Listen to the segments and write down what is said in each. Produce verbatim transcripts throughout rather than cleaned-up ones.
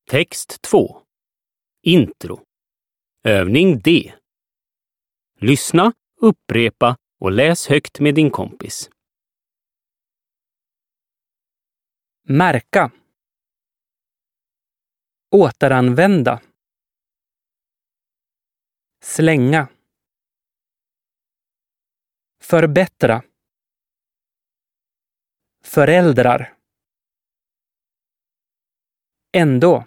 Text två. Intro. Övning D. Lyssna, upprepa och läs högt med din kompis. Märka. Återanvända. Slänga. Förbättra. Föräldrar. Ändå.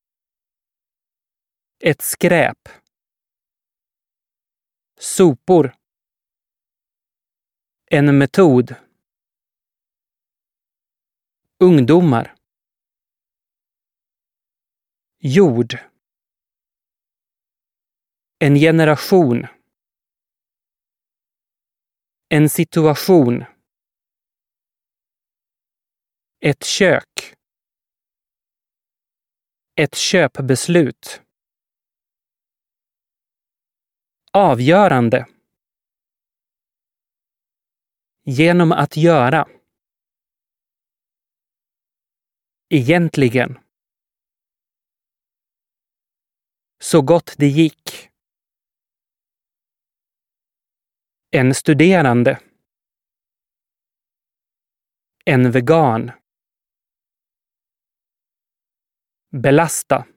Ett skräp. Sopor. En metod. Ungdomar. Jord. En generation. En situation. Ett kök. Ett köpbeslut. Avgörande. Genom att göra. Egentligen. Så gott det gick. En studerande. En vegan. Belasta.